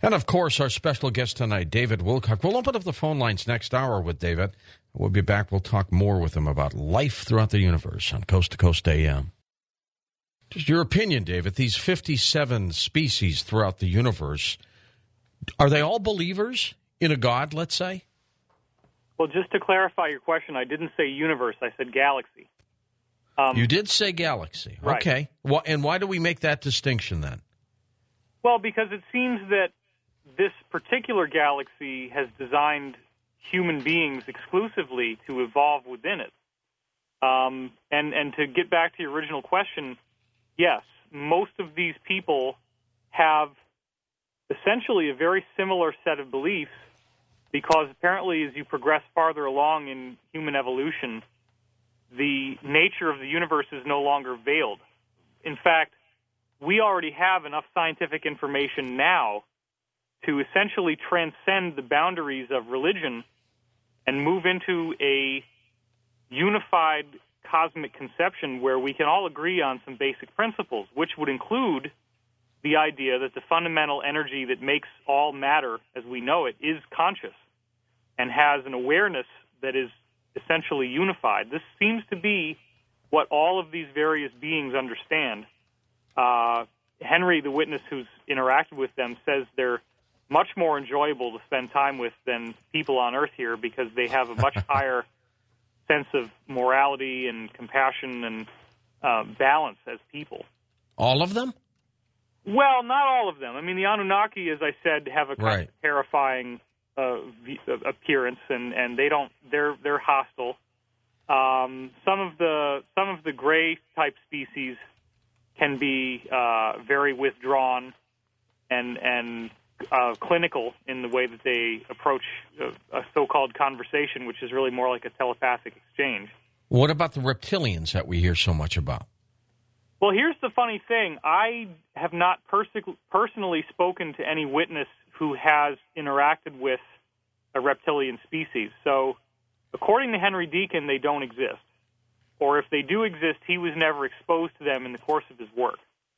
And, of course, our special guest tonight, David Wilcock. We'll open up the phone lines next hour with David. We'll be back. We'll talk more with him about life throughout the universe on Coast to Coast AM. Just your opinion, David. These 57 species throughout the universe, are they all believers in a God, let's say? Well, just to clarify your question, I didn't say universe. I said galaxy. You did say galaxy. Right. Okay. Well, and why do we make that distinction then? Well, because it seems that this particular galaxy has designed human beings exclusively to evolve within it. And to get back to your original question, yes, most of these people have essentially a very similar set of beliefs because apparently as you progress farther along in human evolution, the nature of the universe is no longer veiled. In fact, we already have enough scientific information now to essentially transcend the boundaries of religion and move into a unified cosmic conception where we can all agree on some basic principles, which would include the idea that the fundamental energy that makes all matter as we know it is conscious and has an awareness that is essentially unified. This seems to be what all of these various beings understand. Henry, the witness who's interacted with them, says they're much more enjoyable to spend time with than people on Earth here because they have a much higher sense of morality and compassion and balance as people. All of them? Well, not all of them. I mean, the Anunnaki, as I said, have a kind of terrifying appearance, and they're hostile. Some of the gray type species can be very withdrawn and clinical in the way that they approach a so-called conversation, which is really more like a telepathic exchange. What about the reptilians that we hear so much about? Well, here's the funny thing. I have not personally spoken to any witness who has interacted with a reptilian species. So, according to Henry Deacon, they don't exist. Or if they do exist, he was never exposed to them in the course of his work.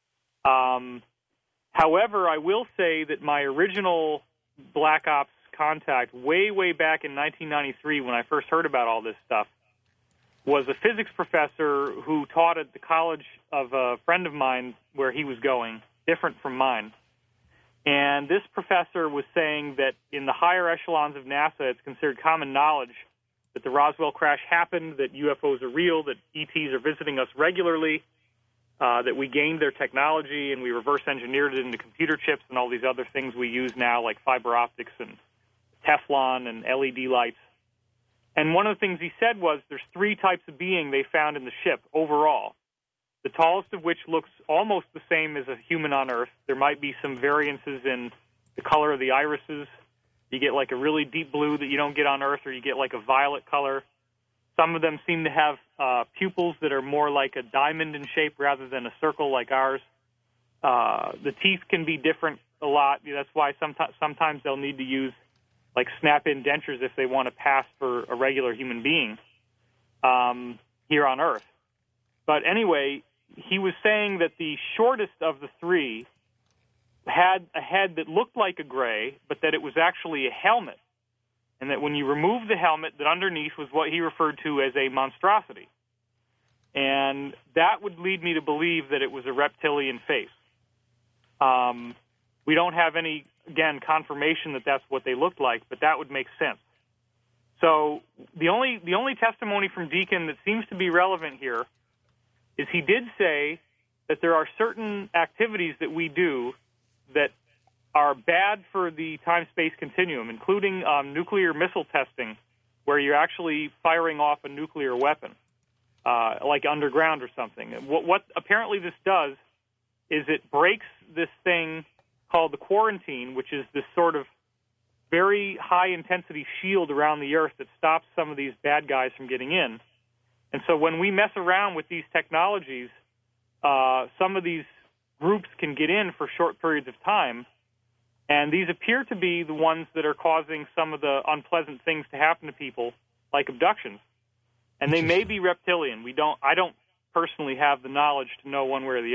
However, I will say that my original Black Ops contact way, way back in 1993 when I first heard about all this stuff was a physics professor who taught at the college of a friend of mine where he was going, different from mine. And this professor was saying that in the higher echelons of NASA, it's considered common knowledge that the Roswell crash happened, that UFOs are real, that ETs are visiting us regularly, that we gained their technology and we reverse engineered it into computer chips and all these other things we use now like fiber optics and Teflon and LED lights. And one of the things he said was there's three types of being they found in the ship overall, the tallest of which looks almost the same as a human on Earth. There might be some variances in the color of the irises. You get like a really deep blue that you don't get on Earth, or you get like a violet color. Some of them seem to have pupils that are more like a diamond in shape rather than a circle like ours. The teeth can be different a lot. That's why sometimes they'll need to use like snap-in dentures if they want to pass for a regular human being here on Earth. But anyway, he was saying that the shortest of the three had a head that looked like a gray, but that it was actually a helmet. And that when you remove the helmet, that underneath was what he referred to as a monstrosity. And that would lead me to believe that it was a reptilian face. We don't have any, again, confirmation that that's what they looked like, but that would make sense. So the only testimony from Deacon that seems to be relevant here is he did say that there are certain activities that we do that are bad for the time-space continuum, including nuclear missile testing, where you're actually firing off a nuclear weapon, like underground or something. What apparently this does is it breaks this thing called the quarantine, which is this sort of very high-intensity shield around the Earth that stops some of these bad guys from getting in. And so when we mess around with these technologies, some of these groups can get in for short periods of time, and these appear to be the ones that are causing some of the unpleasant things to happen to people, like abductions. And they may be reptilian. I don't personally have the knowledge to know one way or the other.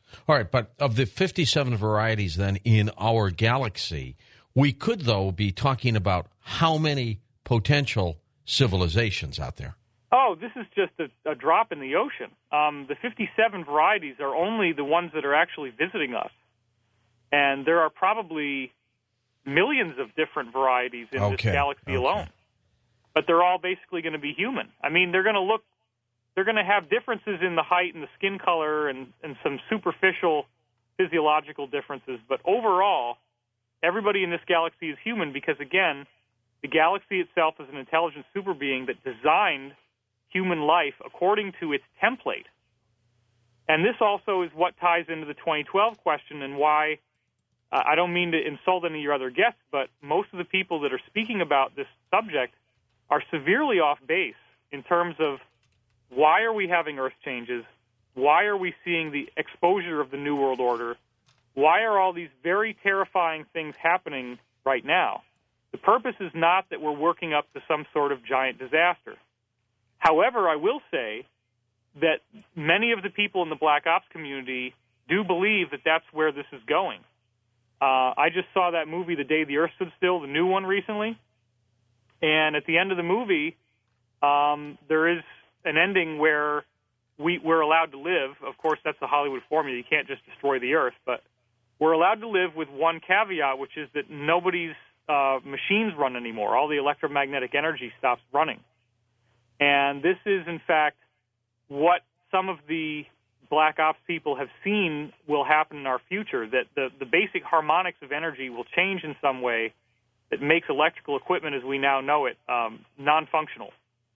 All right, but of the 57 varieties then in our galaxy, we could, though, be talking about how many potential civilizations out there. Oh, this is just a drop in the ocean. The 57 varieties are only the ones that are actually visiting us. And there are probably millions of different varieties in this galaxy alone. But they're all basically going to be human. I mean, they're going to have differences in the height and the skin color and some superficial physiological differences. But overall, everybody in this galaxy is human because, again, the galaxy itself is an intelligent super being that designed human life according to its template. And this also is what ties into the 2012 question and why I don't mean to insult any of your other guests, but most of the people that are speaking about this subject are severely off base in terms of why are we having Earth changes? Why are we seeing the exposure of the New World Order? Why are all these very terrifying things happening right now? The purpose is not that we're working up to some sort of giant disaster. However, I will say that many of the people in the Black Ops community do believe that that's where this is going. I just saw that movie, The Day the Earth Stood Still, the new one recently. And at the end of the movie, there is an ending where we're allowed to live. Of course, that's the Hollywood formula. You can't just destroy the Earth. But we're allowed to live with one caveat, which is that nobody's machines run anymore. All the electromagnetic energy stops running. And this is, in fact, what some of the Black Ops people have seen will happen in our future, that the basic harmonics of energy will change in some way that makes electrical equipment as we now know it non-functional.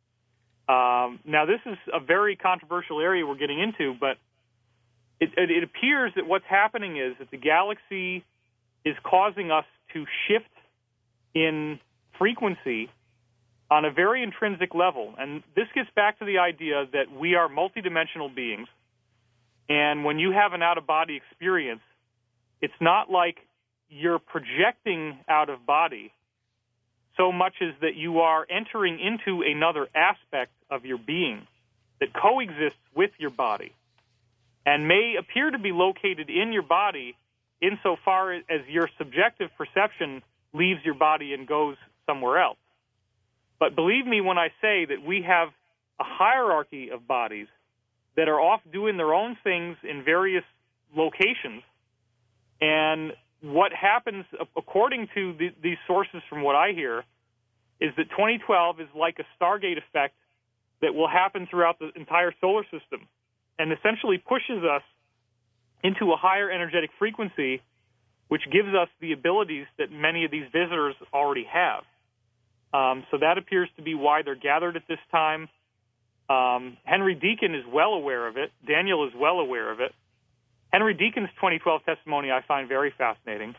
Now, this is a very controversial area we're getting into, but it appears that what's happening is that the galaxy is causing us to shift in frequency on a very intrinsic level. And this gets back to the idea that we are multidimensional beings. And when you have an out-of-body experience, it's not like you're projecting out of body so much as that you are entering into another aspect of your being that coexists with your body and may appear to be located in your body insofar as your subjective perception leaves your body and goes somewhere else. But believe me when I say that we have a hierarchy of bodies that are off doing their own things in various locations. And what happens, according to these sources from what I hear, is that 2012 is like a Stargate effect that will happen throughout the entire solar system and essentially pushes us into a higher energetic frequency, which gives us the abilities that many of these visitors already have. So that appears to be why they're gathered at this time. Henry Deacon is well aware of it. Daniel is well aware of it. Henry Deacon's 2012 testimony I find very fascinating.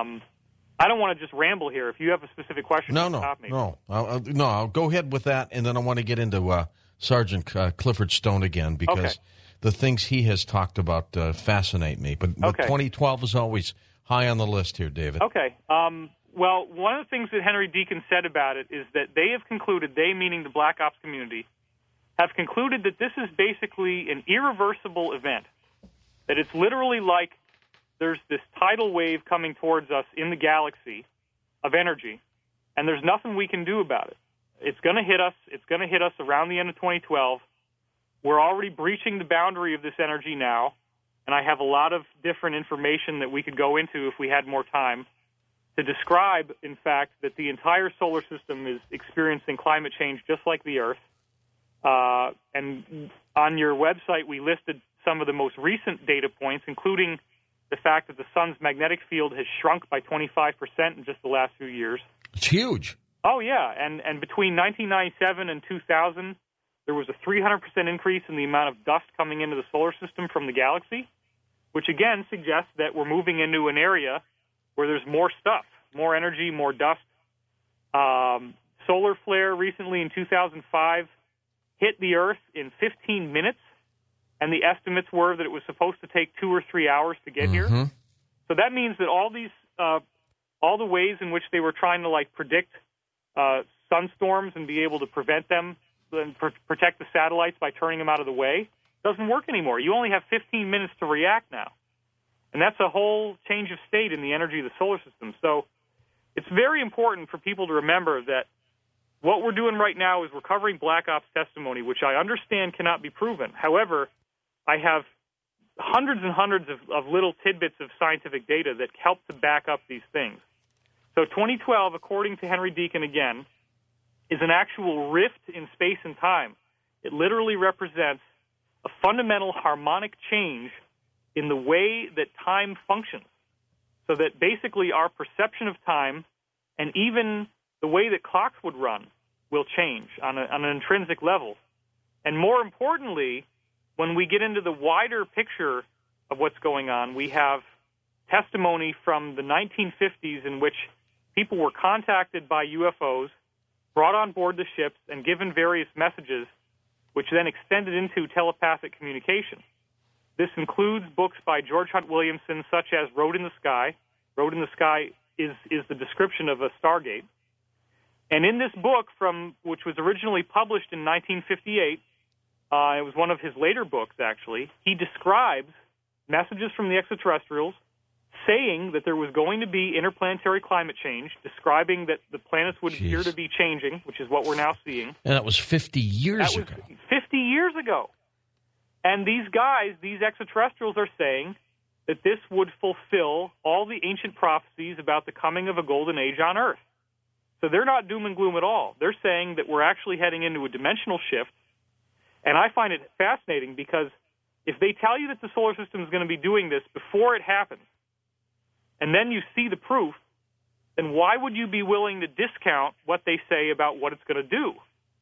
I don't want to just ramble here. If you have a specific question, stop me. I'll go ahead with that, and then I want to get into Sergeant Clifford Stone again because the things he has talked about fascinate me. But 2012 is always high on the list here, David. Okay. Well, one of the things that Henry Deacon said about it is that they have concluded, they meaning the Black Ops community, have concluded that this is basically an irreversible event, that it's literally like there's this tidal wave coming towards us in the galaxy of energy, and there's nothing we can do about it. It's going to hit us. It's going to hit us around the end of 2012. We're already breaching the boundary of this energy now, and I have a lot of different information that we could go into if we had more time to describe, in fact, that the entire solar system is experiencing climate change just like the Earth. And on your website, we listed some of the most recent data points, including the fact that the sun's magnetic field has shrunk by 25% in just the last few years. It's huge. Oh, yeah. And between 1997 and 2000, there was a 300% increase in the amount of dust coming into the solar system from the galaxy, which again suggests that we're moving into an area where there's more stuff, more energy, more dust. Solar flare recently in 2005 hit the Earth in 15 minutes, and the estimates were that it was supposed to take 2 or 3 hours to get here. So that means that all the ways in which they were trying to predict sunstorms and be able to prevent them and protect the satellites by turning them out of the way doesn't work anymore. You only have 15 minutes to react now. And that's a whole change of state in the energy of the solar system. So it's very important for people to remember that what we're doing right now is we're covering Black Ops testimony, which I understand cannot be proven. However, I have hundreds and hundreds of little tidbits of scientific data that help to back up these things. So 2012, according to Henry Deacon again, is an actual rift in space and time. It literally represents a fundamental harmonic change in the way that time functions, so that basically our perception of time and even the way that clocks would run will change on an intrinsic level. And more importantly, when we get into the wider picture of what's going on, we have testimony from the 1950s in which people were contacted by UFOs, brought on board the ships, and given various messages, which then extended into telepathic communication. This includes books by George Hunt Williamson, such as Road in the Sky. Road in the Sky is the description of a Stargate. And in this book, which was originally published in 1958, it was one of his later books, actually, he describes messages from the extraterrestrials saying that there was going to be interplanetary climate change, describing that the planets would appear to be changing, which is what we're now seeing. And that was 50 years ago. 50 years ago. And these guys, these extraterrestrials, are saying that this would fulfill all the ancient prophecies about the coming of a golden age on Earth. So they're not doom and gloom at all. They're saying that we're actually heading into a dimensional shift. And I find it fascinating because if they tell you that the solar system is going to be doing this before it happens, and then you see the proof, then why would you be willing to discount what they say about what it's going to do?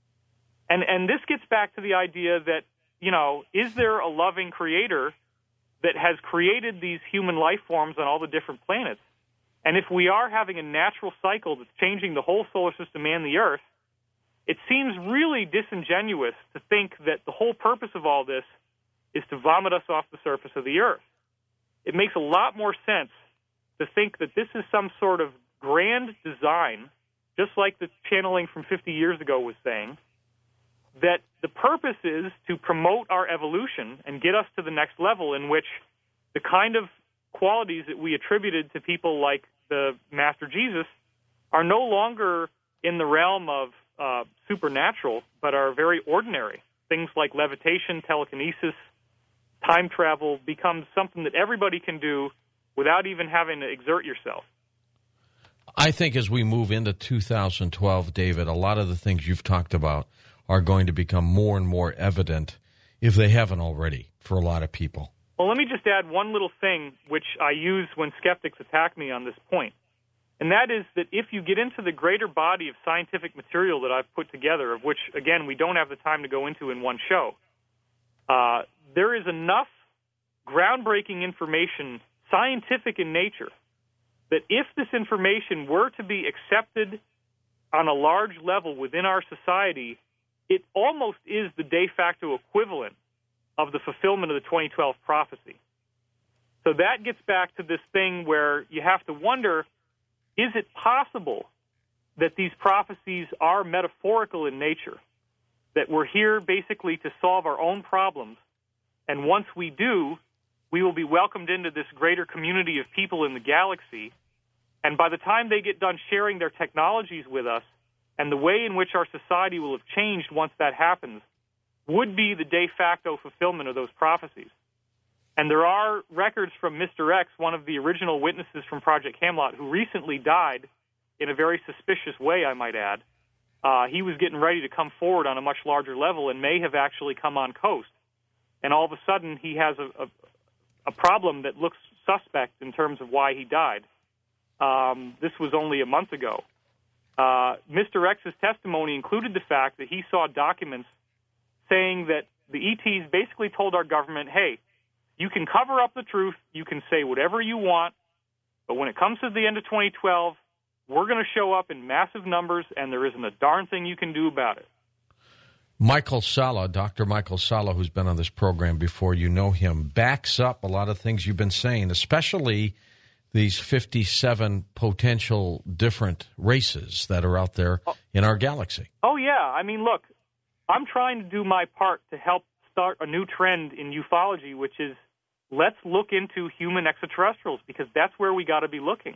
And this gets back to the idea that, you know, is there a loving creator that has created these human life forms on all the different planets? And if we are having a natural cycle that's changing the whole solar system and the Earth, it seems really disingenuous to think that the whole purpose of all this is to vomit us off the surface of the Earth. It makes a lot more sense to think that this is some sort of grand design, just like the channeling from 50 years ago was saying, that the purpose is to promote our evolution and get us to the next level in which the kind of qualities that we attributed to people like the Master Jesus are no longer in the realm of supernatural, but are very ordinary. Things like levitation, telekinesis, time travel becomes something that everybody can do without even having to exert yourself. I think as we move into 2012, David, a lot of the things you've talked about are going to become more and more evident, if they haven't already, for a lot of people. Well, let me just add one little thing which I use when skeptics attack me on this point, and that is that if you get into the greater body of scientific material that I've put together, of which, again, we don't have the time to go into in one show, there is enough groundbreaking information, scientific in nature, that if this information were to be accepted on a large level within our society, it almost is the de facto equivalent of the fulfillment of the 2012 prophecy. So that gets back to this thing where you have to wonder, is it possible that these prophecies are metaphorical in nature, that we're here basically to solve our own problems, and once we do, we will be welcomed into this greater community of people in the galaxy, and by the time they get done sharing their technologies with us, and the way in which our society will have changed once that happens would be the de facto fulfillment of those prophecies. And there are records from Mr. X, one of the original witnesses from Project Camelot, who recently died in a very suspicious way, I might add. He was getting ready to come forward on a much larger level and may have actually come on coast. And all of a sudden, he has a problem that looks suspect in terms of why he died. This was only a month ago. Mr. X's testimony included the fact that he saw documents saying that the ETs basically told our government, hey, you can cover up the truth, you can say whatever you want, but when it comes to the end of 2012, we're going to show up in massive numbers, and there isn't a darn thing you can do about it. Michael Salla, Dr. Michael Salla, who's been on this program before, you know him, backs up a lot of things you've been saying, especially these 57 potential different races that are out there in our galaxy. Oh, yeah. I mean, look, I'm trying to do my part to help start a new trend in ufology, which is let's look into human extraterrestrials, because that's where we got to be looking.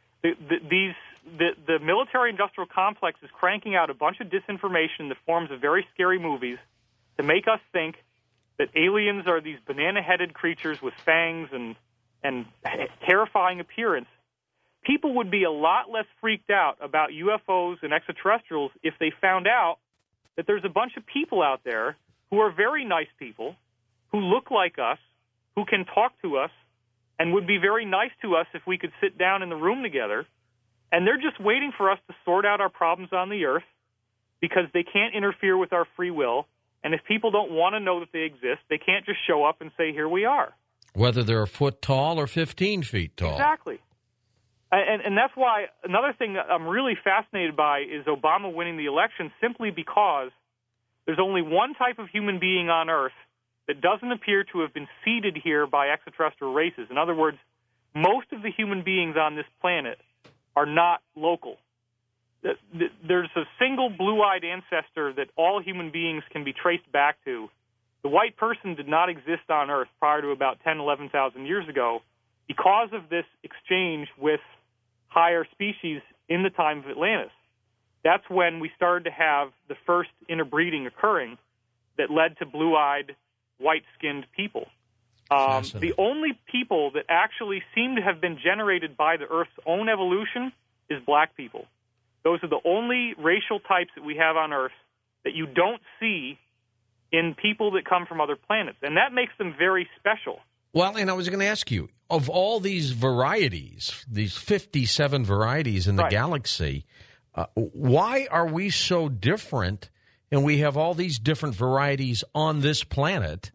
The military-industrial complex is cranking out a bunch of disinformation in the forms of very scary movies to make us think that aliens are these banana-headed creatures with fangs and terrifying appearance. People would be a lot less freaked out about UFOs and extraterrestrials if they found out that there's a bunch of people out there who are very nice people, who look like us, who can talk to us, and would be very nice to us if we could sit down in the room together. And they're just waiting for us to sort out our problems on the earth because they can't interfere with our free will. And if people don't want to know that they exist, they can't just show up and say, here we are. Whether they're a foot tall or 15 feet tall. Exactly. And that's why another thing that I'm really fascinated by is Obama winning the election, simply because there's only one type of human being on Earth that doesn't appear to have been seeded here by extraterrestrial races. In other words, most of the human beings on this planet are not local. There's a single blue-eyed ancestor that all human beings can be traced back to. The white person did not exist on Earth prior to about 10, 11,000 years ago because of this exchange with higher species in the time of Atlantis. That's when we started to have the first interbreeding occurring that led to blue-eyed, white-skinned people. The only people that actually seem to have been generated by the Earth's own evolution is black people. Those are the only racial types that we have on Earth that you don't see in people that come from other planets, and that makes them very special. Well, and I was going to ask you, of all these varieties, these 57 varieties in the galaxy, why are we so different, and we have all these different varieties on this planet?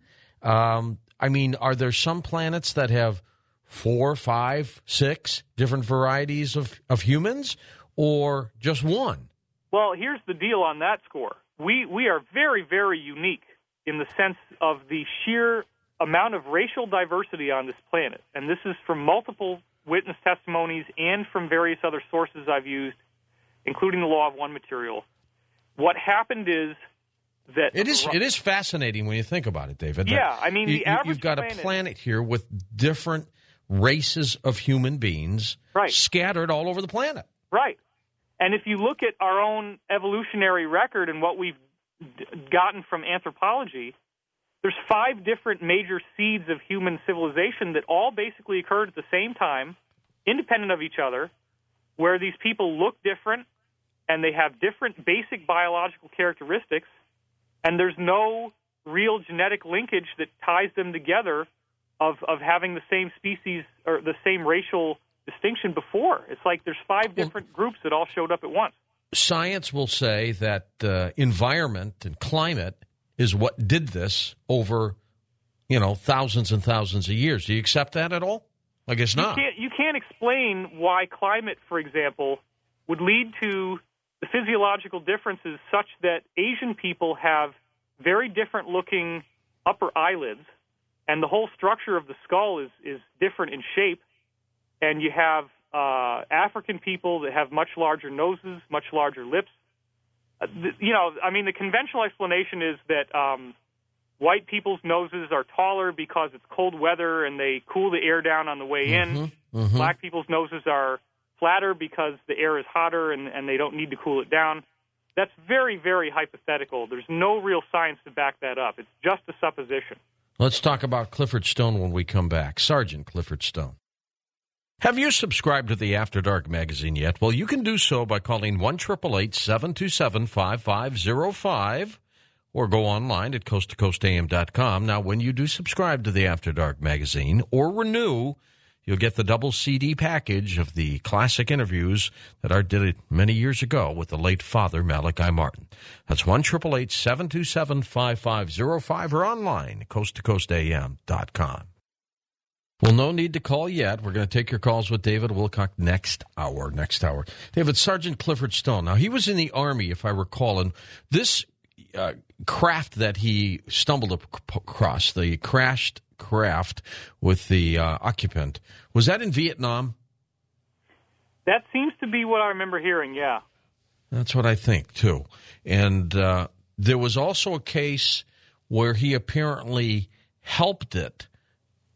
I mean, are there some planets that have 4, 5, 6 different varieties of humans, or just one? Well, here's the deal on that score. We are very, very unique in the sense of the sheer amount of racial diversity on this planet. And this is from multiple witness testimonies and from various other sources I've used, including the Law of One material. What happened is that it is fascinating when you think about it, David. Yeah, I mean, you've got a planet here with different races of human beings scattered all over the planet. Right. And if you look at our own evolutionary record and what we've gotten from anthropology, there's 5 different major seeds of human civilization that all basically occurred at the same time, independent of each other, where these people look different and they have different basic biological characteristics, and there's no real genetic linkage that ties them together of having the same species or the same racial distinction before. It's like there's 5 different groups that all showed up at once. Science will say that environment and climate is what did this over, thousands and thousands of years. Do you accept that at all? I guess not. You can't explain why climate, for example, would lead to the physiological differences such that Asian people have very different looking upper eyelids, and the whole structure of the skull is different in shape, and you have African people that have much larger noses, much larger lips. The conventional explanation is that white people's noses are taller because it's cold weather and they cool the air down on the way in. Mm-hmm. Black people's noses are flatter because the air is hotter and they don't need to cool it down. That's very, very hypothetical. There's no real science to back that up. It's just a supposition. Let's talk about Clifford Stone when we come back. Sergeant Clifford Stone. Have you subscribed to the After Dark magazine yet? Well, you can do so by calling 1-888-727-5505 or go online at coasttocoastam.com. Now, when you do subscribe to the After Dark magazine or renew, you'll get the double CD package of the classic interviews that I did many years ago with the late Father Malachi Martin. That's 1-888-727-5505 or online at coasttocoastam.com. Well, no need to call yet. We're going to take your calls with David Wilcock next hour. David, Sergeant Clifford Stone. Now, he was in the Army, if I recall, and this craft that he stumbled across, the crashed craft with the occupant, was that in Vietnam? That seems to be what I remember hearing, yeah. That's what I think, too. And there was also a case where he apparently helped it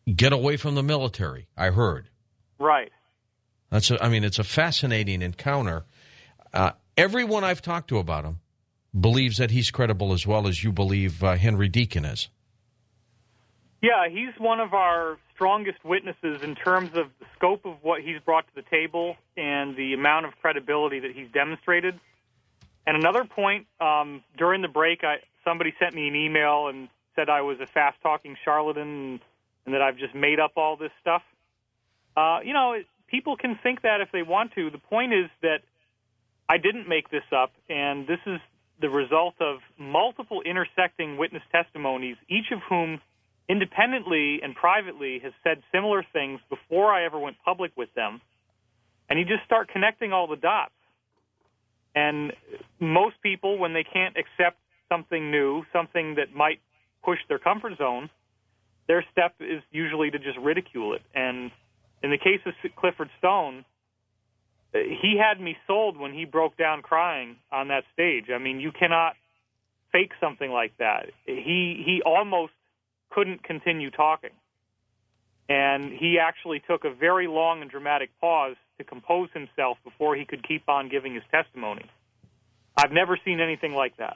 get away from the military, I heard. Right. It's a fascinating encounter. Everyone I've talked to about him believes that he's credible as well as you believe Henry Deacon is. Yeah, he's one of our strongest witnesses in terms of the scope of what he's brought to the table and the amount of credibility that he's demonstrated. And another point, during the break, somebody sent me an email and said I was a fast-talking charlatan and that I've just made up all this stuff. People can think that if they want to. The point is that I didn't make this up, and this is the result of multiple intersecting witness testimonies, each of whom independently and privately has said similar things before I ever went public with them. And you just start connecting all the dots. And most people, when they can't accept something new, something that might push their comfort zone, their step is usually to just ridicule it. And in the case of Clifford Stone, he had me sold when he broke down crying on that stage. I mean, you cannot fake something like that. He almost couldn't continue talking. And he actually took a very long and dramatic pause to compose himself before he could keep on giving his testimony. I've never seen anything like that.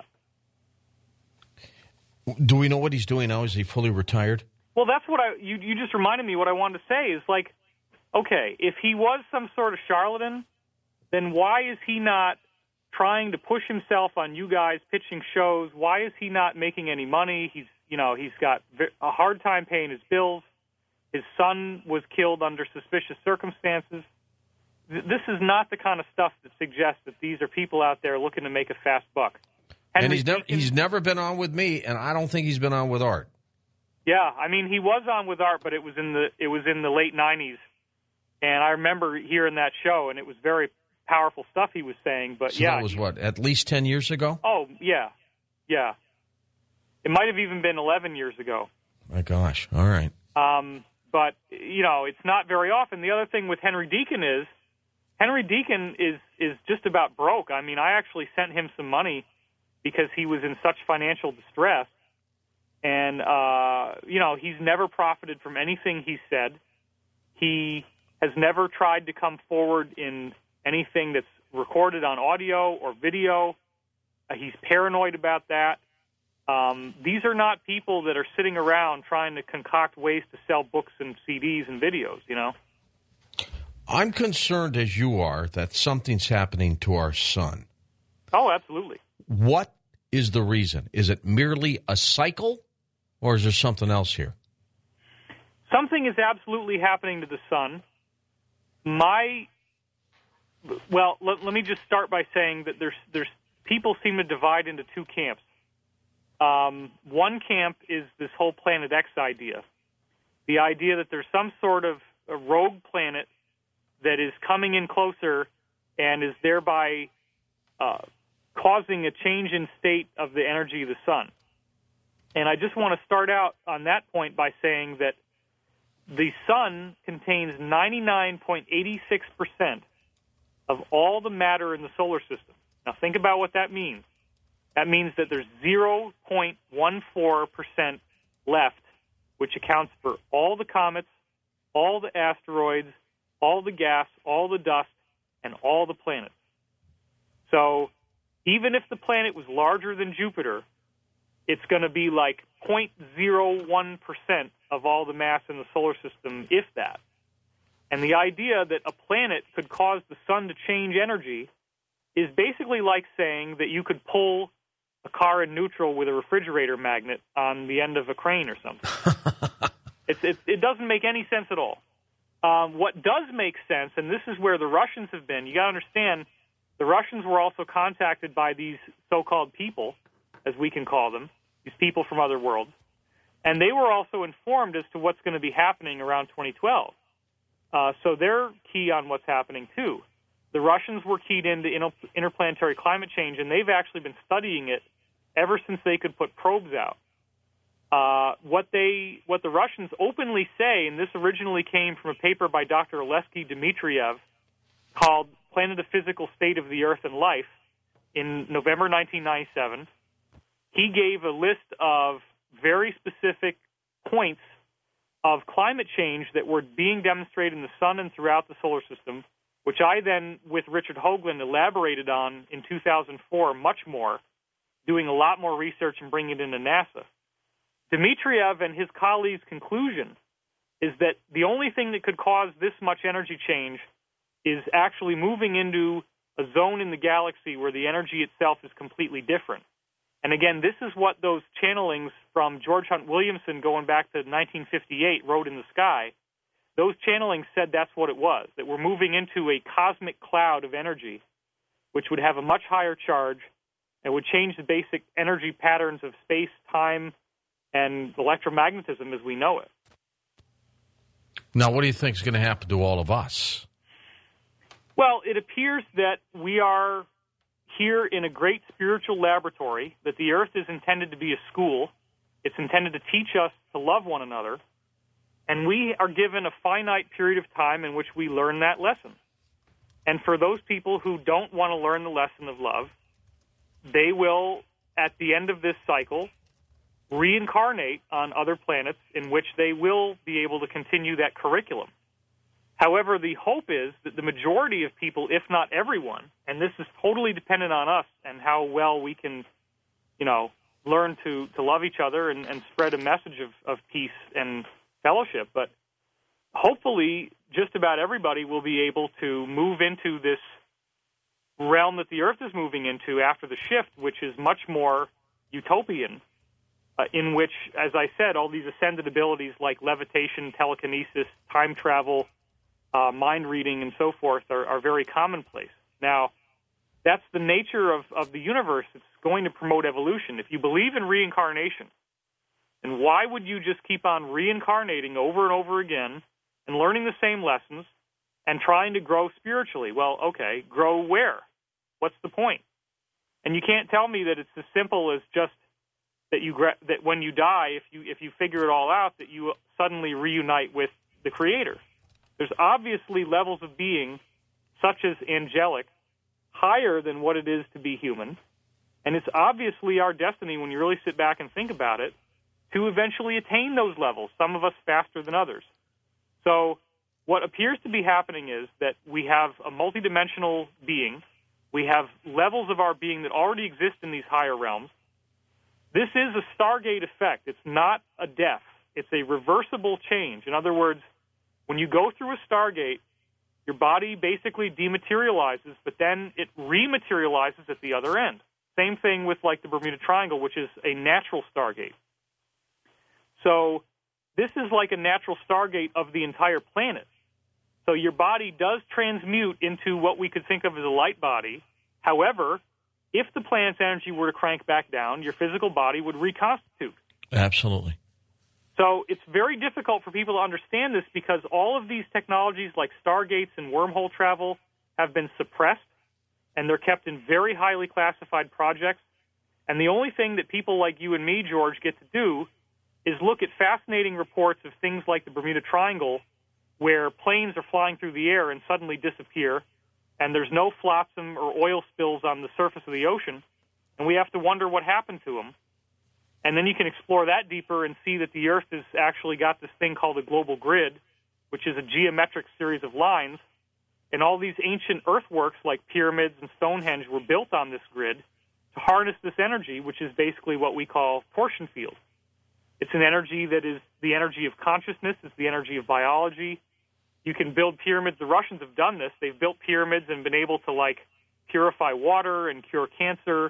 Do we know what he's doing now? Is he fully retired? Well, that's what you just reminded me what I wanted to say is like, okay, if he was some sort of charlatan, then why is he not trying to push himself on you guys pitching shows? Why is he not making any money? He's got a hard time paying his bills. His son was killed under suspicious circumstances. This is not the kind of stuff that suggests that these are people out there looking to make a fast buck. And he's never been on with me, and I don't think he's been on with Art. Yeah, I mean, he was on with Art, but it was in the late 90s. And I remember hearing that show, and it was very powerful stuff he was saying. But so that was at least 10 years ago? Oh, yeah. Yeah. It might have even been 11 years ago. My gosh. All right. But, it's not very often. The other thing with Henry Deacon is just about broke. I mean, I actually sent him some money because he was in such financial distress. And, he's never profited from anything he said. He has never tried to come forward in anything that's recorded on audio or video. He's paranoid about that. These are not people that are sitting around trying to concoct ways to sell books and CDs and videos, I'm concerned, as you are, that something's happening to our son. Oh, absolutely. What is the reason? Is it merely a cycle, or is there something else here? Something is absolutely happening to the son. Let me just start by saying that there's people seem to divide into two camps. One camp is this whole Planet X idea, the idea that there's some sort of a rogue planet that is coming in closer and is thereby causing a change in state of the energy of the sun. And I just want to start out on that point by saying that the sun contains 99.86% of all the matter in the solar system. Now think about what that means. That means that there's 0.14% left, which accounts for all the comets, all the asteroids, all the gas, all the dust, and all the planets. So even if the planet was larger than Jupiter, it's going to be like 0.01% of all the mass in the solar system, if that. And the idea that a planet could cause the sun to change energy is basically like saying that you could pull a car in neutral with a refrigerator magnet on the end of a crane or something. It doesn't make any sense at all. What does make sense, and this is where the Russians have been, you got to understand, the Russians were also contacted by these so-called people, as we can call them, these people from other worlds, and they were also informed as to what's going to be happening around 2012. So they're key on what's happening, too. The Russians were keyed into interplanetary climate change, and they've actually been studying it ever since they could put probes out. What the Russians openly say, and this originally came from a paper by Dr. Alexei Dmitriev called Planet: A Physical State of the Earth and Life in November 1997, he gave a list of very specific points of climate change that were being demonstrated in the sun and throughout the solar system, which I then, with Richard Hoagland, elaborated on in 2004 much more, doing a lot more research and bringing it into NASA. Dmitriev and his colleagues' conclusion is that the only thing that could cause this much energy change is actually moving into a zone in the galaxy where the energy itself is completely different. And again, this is what those channelings from George Hunt Williamson going back to 1958 wrote in the sky. Those channelings said that's what it was, that we're moving into a cosmic cloud of energy, which would have a much higher charge and would change the basic energy patterns of space, time, and electromagnetism as we know it. Now, what do you think is going to happen to all of us? Well, it appears that we are here in a great spiritual laboratory, that the earth is intended to be a school. It's intended to teach us to love one another. And we are given a finite period of time in which we learn that lesson. And for those people who don't want to learn the lesson of love, they will, at the end of this cycle, reincarnate on other planets in which they will be able to continue that curriculum. However, the hope is that the majority of people, if not everyone, and this is totally dependent on us and how well we can, learn to love each other and spread a message of peace and fellowship, but hopefully just about everybody will be able to move into this realm that the Earth is moving into after the shift, which is much more utopian, in which, as I said, all these ascended abilities like levitation, telekinesis, time travel, mind reading, and so forth are very commonplace. Now, that's the nature of the universe. It's going to promote evolution. If you believe in reincarnation, then why would you just keep on reincarnating over and over again and learning the same lessons and trying to grow spiritually? Well, okay, grow where? What's the point? And you can't tell me that it's as simple as just that that when you die, if you figure it all out, that you suddenly reunite with the Creator. There's obviously levels of being, such as angelic, higher than what it is to be human, and it's obviously our destiny, when you really sit back and think about it, to eventually attain those levels, some of us faster than others. So what appears to be happening is that we have a multidimensional being. We have levels of our being that already exist in these higher realms. This is a Stargate effect. It's not a death. It's a reversible change. In other words, when you go through a Stargate, your body basically dematerializes, but then it rematerializes at the other end. Same thing with like the Bermuda Triangle, which is a natural Stargate. So this is like a natural Stargate of the entire planet. So your body does transmute into what we could think of as a light body. However, if the planet's energy were to crank back down, your physical body would reconstitute. Absolutely. So it's very difficult for people to understand this because all of these technologies like Stargates and wormhole travel have been suppressed, and they're kept in very highly classified projects. And the only thing that people like you and me, George, get to do is look at fascinating reports of things like the Bermuda Triangle, where planes are flying through the air and suddenly disappear, and there's no flotsam or oil spills on the surface of the ocean, and we have to wonder what happened to them. And then you can explore that deeper and see that the Earth has actually got this thing called a global grid, which is a geometric series of lines, and all these ancient earthworks like pyramids and Stonehenge were built on this grid to harness this energy, which is basically what we call torsion field. It's an energy that is the energy of consciousness. It's the energy of biology. You can build pyramids. The Russians have done this. They've built pyramids and been able to, purify water and cure cancer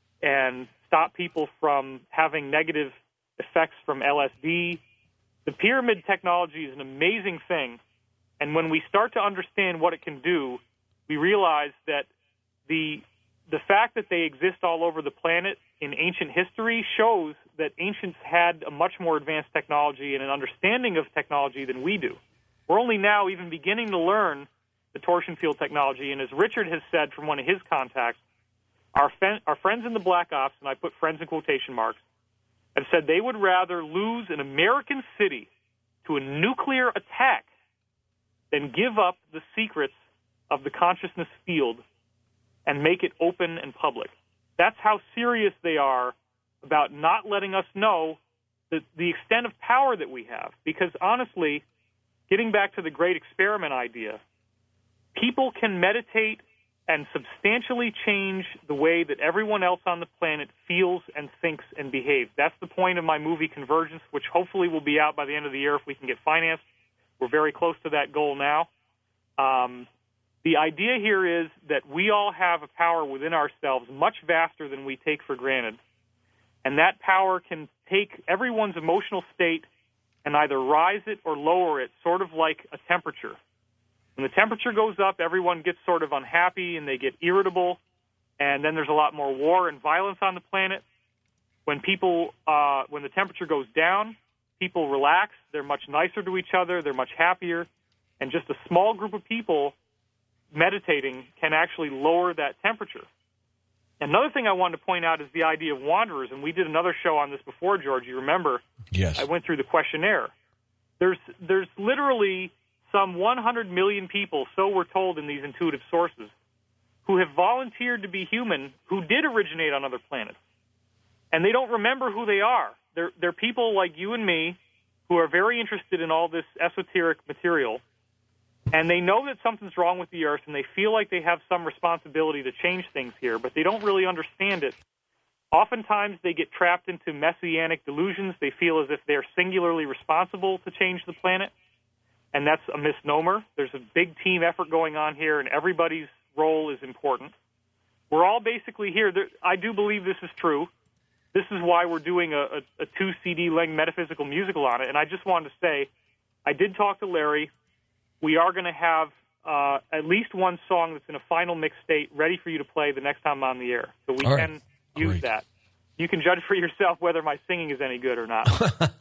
and stop people from having negative effects from LSD. The pyramid technology is an amazing thing. And when we start to understand what it can do, we realize that the fact that they exist all over the planet in ancient history shows that ancients had a much more advanced technology and an understanding of technology than we do. We're only now even beginning to learn the torsion field technology, and as Richard has said from one of his contacts, our friends in the Black Ops, and I put friends in quotation marks, have said they would rather lose an American city to a nuclear attack than give up the secrets of the consciousness field and make it open and public. That's how serious they are about not letting us know the extent of power that we have. Because honestly, getting back to the great experiment idea, people can meditate and substantially change the way that everyone else on the planet feels and thinks and behaves. That's the point of my movie Convergence, which hopefully will be out by the end of the year if we can get financed. We're very close to that goal now. The idea here is that we all have a power within ourselves much vaster than we take for granted. And that power can take everyone's emotional state and either rise it or lower it, sort of like a temperature. When the temperature goes up, everyone gets sort of unhappy and they get irritable, and then there's a lot more war and violence on the planet. When the temperature goes down, people relax, they're much nicer to each other, they're much happier, and just a small group of people meditating can actually lower that temperature. Another thing I wanted to point out is the idea of wanderers, and we did another show on this before, George. You remember? Yes. I went through the questionnaire. There's literally some 100 million people, so we're told in these intuitive sources, who have volunteered to be human who did originate on other planets. And they don't remember who they are. They're people like you and me who are very interested in all this esoteric material, and they know that something's wrong with the Earth, and they feel like they have some responsibility to change things here, but they don't really understand it. Oftentimes, they get trapped into messianic delusions. They feel as if they're singularly responsible to change the planet, and that's a misnomer. There's a big team effort going on here, and everybody's role is important. We're all basically here. I do believe this is true. This is why we're doing a 2-CD-length metaphysical musical on it, and I just wanted to say, I did talk to Larry. We are going to have at least one song that's in a final mix state ready for you to play the next time I'm on the air. So we can use that. You can judge for yourself whether my singing is any good or not.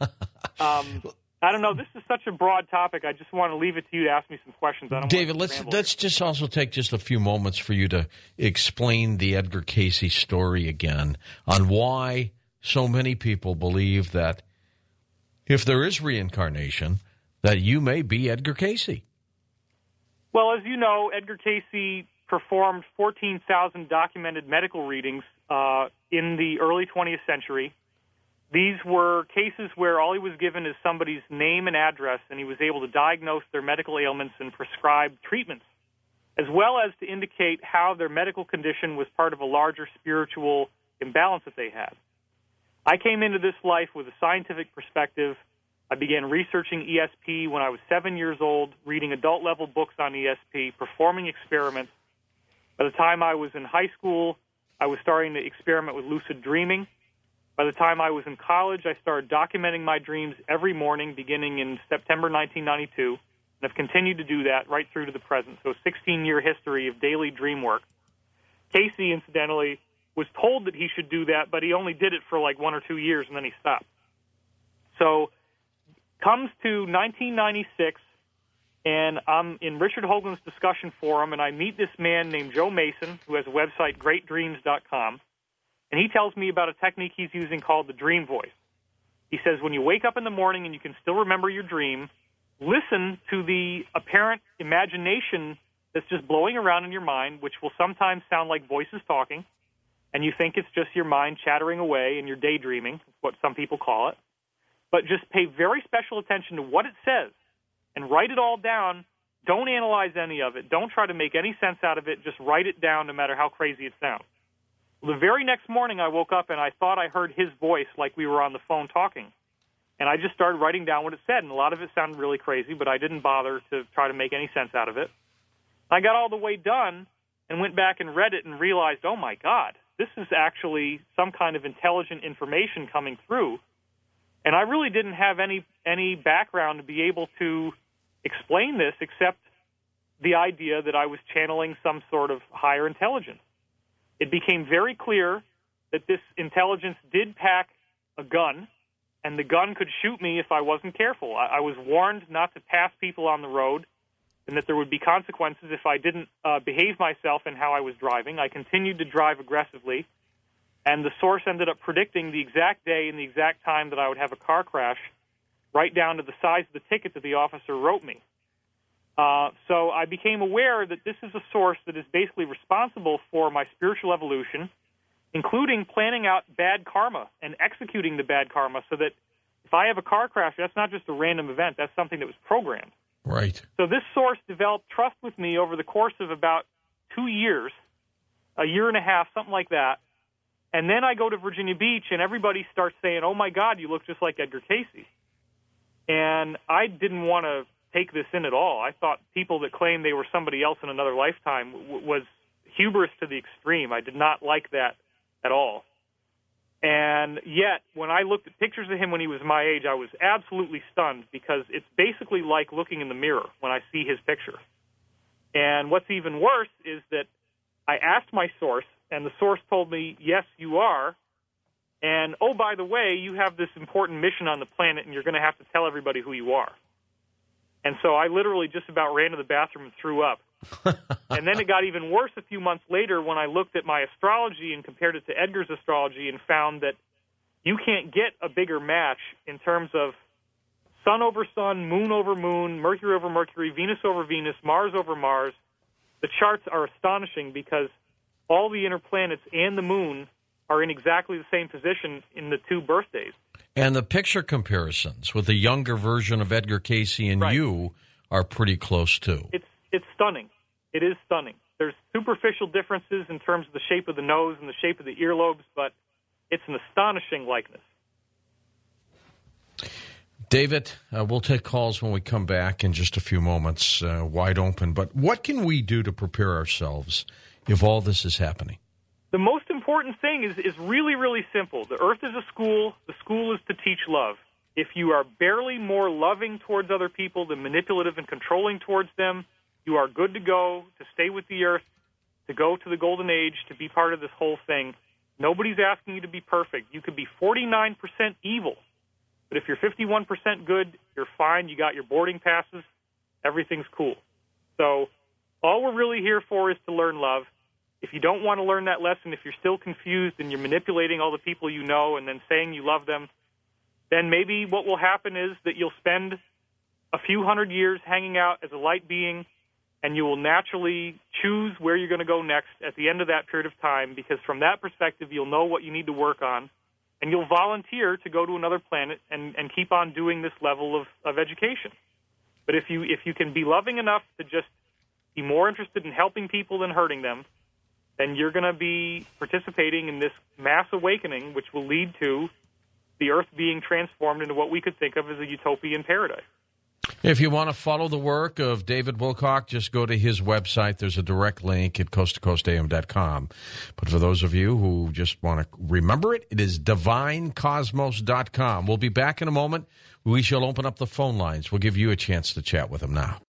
I don't know. This is such a broad topic. I just want to leave it to you to ask me some questions. I don't David, want to let's just also take just a few moments for you to explain the Edgar Cayce story again on why so many people believe that if there is reincarnation, that you may be Edgar Cayce. Well, as you know, Edgar Cayce performed 14,000 documented medical readings in the early 20th century. These were cases where all he was given is somebody's name and address, and he was able to diagnose their medical ailments and prescribe treatments, as well as to indicate how their medical condition was part of a larger spiritual imbalance that they had. I came into this life with a scientific perspective. I began researching ESP when I was 7 years old, reading adult-level books on ESP, performing experiments. By the time I was in high school, I was starting to experiment with lucid dreaming. By the time I was in college, I started documenting my dreams every morning, beginning in September 1992, and I've continued to do that right through to the present. So a 16-year history of daily dream work. Cayce, incidentally, was told that he should do that, but he only did it for like 1 or 2 years, and then he stopped. So comes to 1996, and I'm in Richard Hoagland's discussion forum, and I meet this man named Joe Mason, who has a website, greatdreams.com, and he tells me about a technique he's using called the dream voice. He says when you wake up in the morning and you can still remember your dream, listen to the apparent imagination that's just blowing around in your mind, which will sometimes sound like voices talking, and you think it's just your mind chattering away and you're daydreaming, is what some people call it. But just pay very special attention to what it says and write it all down. Don't analyze any of it. Don't try to make any sense out of it. Just write it down no matter how crazy it sounds. Well, the very next morning I woke up and I thought I heard his voice like we were on the phone talking. And I just started writing down what it said, and a lot of it sounded really crazy, but I didn't bother to try to make any sense out of it. I got all the way done and went back and read it and realized, oh, my God, this is actually some kind of intelligent information coming through. And I really didn't have any background to be able to explain this except the idea that I was channeling some sort of higher intelligence. It became very clear that this intelligence did pack a gun, and the gun could shoot me if I wasn't careful. I was warned not to pass people on the road and that there would be consequences if I didn't behave myself in how I was driving. I continued to drive aggressively, and the source ended up predicting the exact day and the exact time that I would have a car crash, right down to the size of the ticket that the officer wrote me. So I became aware that this is a source that is basically responsible for my spiritual evolution, including planning out bad karma and executing the bad karma so that If I have a car crash, that's not just a random event. That's something that was programmed. Right. So this source developed trust with me over the course of about 2 years, a year and a half, something like that. And then I go to Virginia Beach, and everybody starts saying, oh, my God, you look just like Edgar Cayce. And I didn't want to take this in at all. I thought people that claimed they were somebody else in another lifetime was hubris to the extreme. I did not like that at all. And yet, when I looked at pictures of him when he was my age, I was absolutely stunned because it's basically like looking in the mirror when I see his picture. And what's even worse is that I asked my source, and the source told me, yes, you are. And, oh, by the way, you have this important mission on the planet, and you're going to have to tell everybody who you are. And so I literally just about ran to the bathroom and threw up. And then it got even worse a few months later when I looked at my astrology and compared it to Edgar's astrology and found that you can't get a bigger match in terms of sun over sun, moon over moon, Mercury over Mercury, Venus over Venus, Mars over Mars. The charts are astonishing because all the inner planets and the moon are in exactly the same position in the two birthdays. And the picture comparisons with the younger version of Edgar Cayce and right. you are pretty close, too. It's stunning. It is stunning. There's superficial differences in terms of the shape of the nose and the shape of the earlobes, but it's an astonishing likeness. David, we'll take calls when we come back in just a few moments, wide open. But what can we do to prepare ourselves if all this is happening? The most important thing is really, really simple. The earth is a school. The school is to teach love. If you are barely more loving towards other people than manipulative and controlling towards them, you are good to go, to stay with the earth, to go to the golden age, to be part of this whole thing. Nobody's asking you to be perfect. You could be 49% evil, but if you're 51% good, you're fine. You got your boarding passes. Everything's cool. So all we're really here for is to learn love. If you don't want to learn that lesson, if you're still confused and you're manipulating all the people you know and then saying you love them, then maybe what will happen is that you'll spend a few hundred years hanging out as a light being, and you will naturally choose where you're going to go next at the end of that period of time, because from that perspective, you'll know what you need to work on, and you'll volunteer to go to another planet and keep on doing this level of education. But if you can be loving enough to just be more interested in helping people than hurting them, then you're going to be participating in this mass awakening, which will lead to the earth being transformed into what we could think of as a utopian paradise. If you want to follow the work of David Wilcock, just go to his website. There's a direct link at coasttocoastam.com. But for those of you who just want to remember it, it is divinecosmos.com. We'll be back in a moment. We shall open up the phone lines. We'll give you a chance to chat with him now.